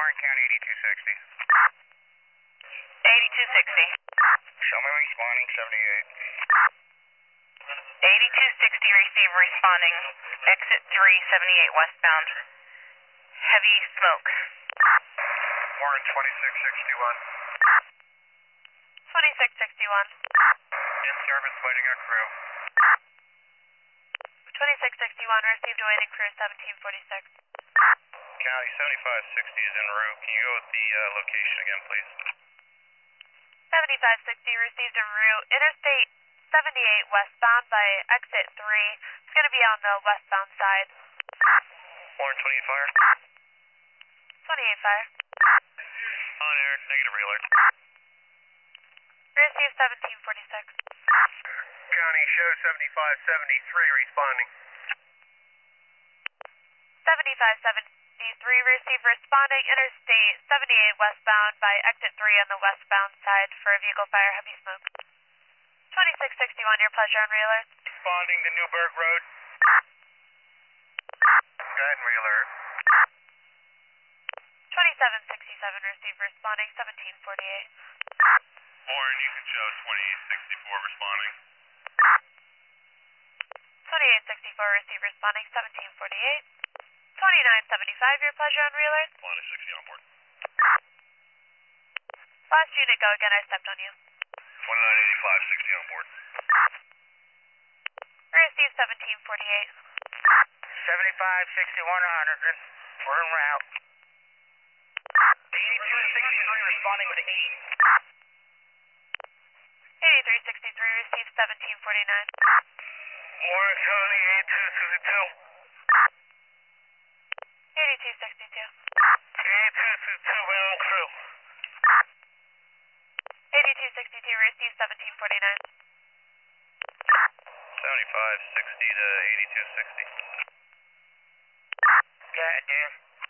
Warren County 8260. 8260. Show me responding 78. 8260 receive responding. Exit 378 westbound. Heavy smoke. Warren 2661. 2661. In service waiting on crew. 2661 received awaiting crew 1746. County 7560 is en route. Can you go with the location again, please? 7560 received en route. Interstate 78 westbound by exit 3. It's going to be on the westbound side. Warren 28 fire. 28 fire. On air, negative realert. Received 1746. County show 7573 responding. 7573 receive responding. Interstate 78 westbound by exit 3 on the westbound side for a vehicle fire, heavy smoke. 2661, your pleasure on realert. Responding to Newburgh Road. Go ahead and realert. 2767 receive responding 1748. Warren, you can show 2864 responding. 2864 receive responding 1748. 2975, your pleasure on realert. 160 on board. Last unit, go again, I stepped on you. 2985, 60 on board. Receive 1748. 7561 100. We're en route. 8263 responding with 8. 8363 receive 1749. Warren County 8262. 8262. 8262 bound crew. 8262 receive 1749. 7560 to 8260. God damn.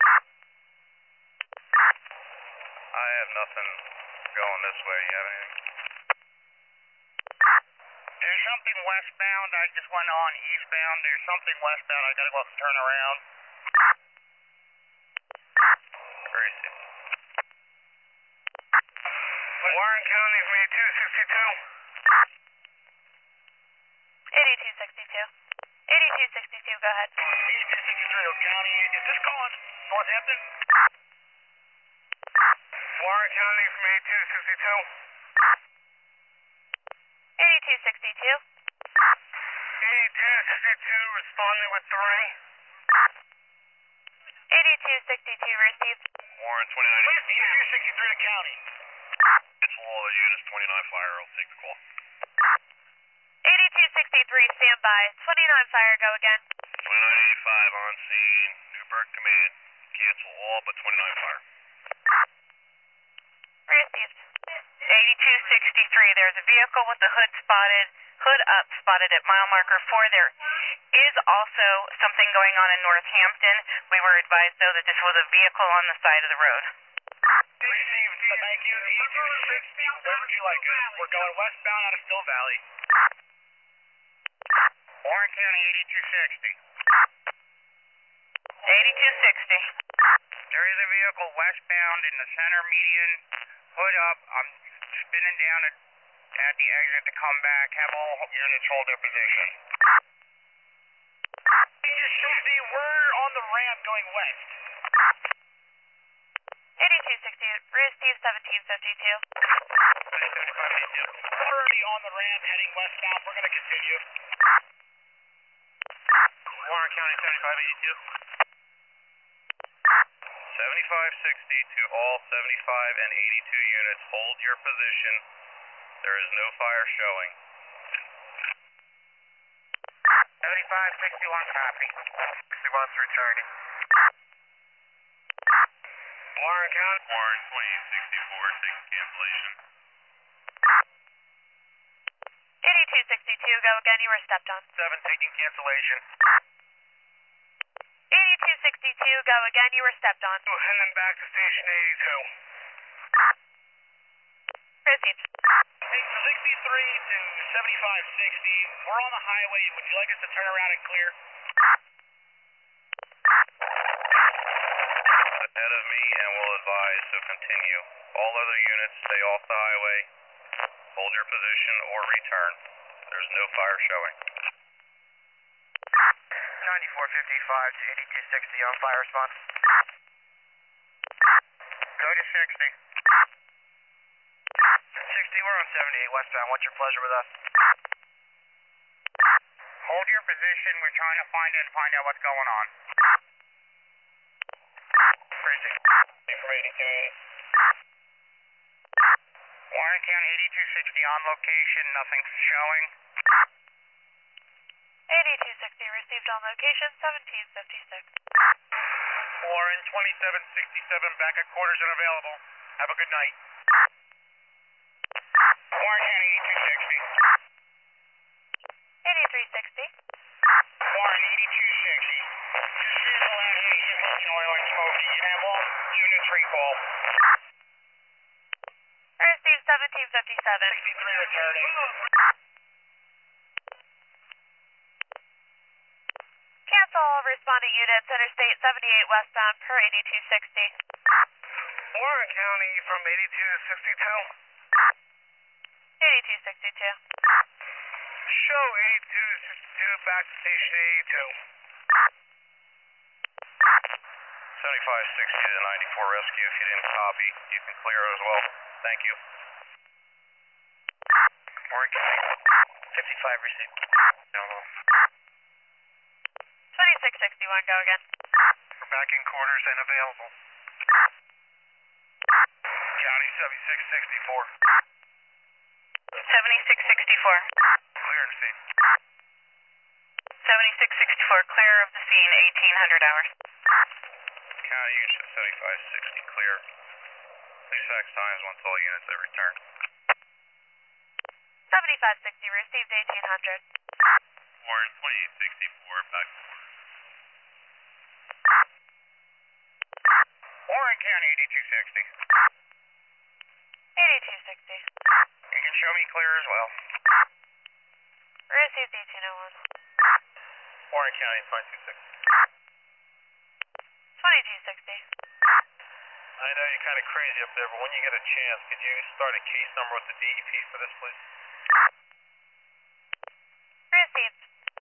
I have nothing going this way. You have anything? There's something westbound. I just went on eastbound. There's something westbound. I gotta go up and turn around. Where is it? Warren County from 8262. 8262. 8262, go ahead. 8263 County. Is this going Northampton? Warren County from 8262. 8262. 8262 responding with 3. 8262 received. Warren 29. 8263 to county. It's all other units, 29 fire. I'll take the call. 8263 standby. 29 fire, go again. 2985 on scene. Newburgh command. Cancel all but 29 fire. Received. 8263, there's a vehicle with the hood up spotted at mile marker 4. There is also something going on in Northampton. We were advised, though, that this was a vehicle on the side of the road. Received. Thank you. 8260. Where would you like us? We're going westbound out of Still Valley. Warren County 8260. 8260. There is a vehicle westbound in the center median. Hood up. I'm spinning down at the exit to come back. Have all units hold their position. 8260, we're on the ramp going west. 8260, receive 1752. We're already on the ramp heading westbound. We're going to continue. Warren County 7582. 7560 to all 75 and 82 units. Hold your position. There is no fire showing. 7561 copy. 61's returning. Warren County. Warren 2864, take cancellation. 8262, go again, you were stepped on. 7 taking cancellation. 8262, go again, you were stepped on. And then back to station 82. Received. 63 to 7560. We're on the highway. Would you like us to turn around and clear? Ahead of me, and we'll advised, so continue. All other units stay off the highway. Hold your position or return. There's no fire showing. 9455 to 8260 on fire response. Go to 60. 60, we're on 78 westbound. What's your pleasure with us? Hold your position. We're trying to find out what's going on. Precinct. From 82. Warren County 8260 on location. Nothing's showing. 8260 received on location, 1756. Warren 2767 back at quarters and available. Have a good night. Warren County 8260. 8360. Warren 8260. Just vehicle out here, engine oil and smoke. You have all units recall. Received 1757. 63 returning. Cancel all responding units, Interstate 78 westbound per 8260. Warren County from 8262. 8262. Show 8262 back to station 82. 7560 to 94 rescue. If you didn't copy, you can clear as well. Thank you. Warren County 55 received. 2661, go again. We're back in quarters and available. County 7664. 7664. Clear to scene. 7664, clear of the scene, 1800 hours. County unit 7560 clear. Please fax times once all units have returned. 7560 received, 1800. Warren 2864 back. Warren County 8260. 8260. You can show me clear as well. Received 1801. Warren County 526. 2260. I know you're kind of crazy up there, but when you get a chance, could you start a case number with the DEP for this, please?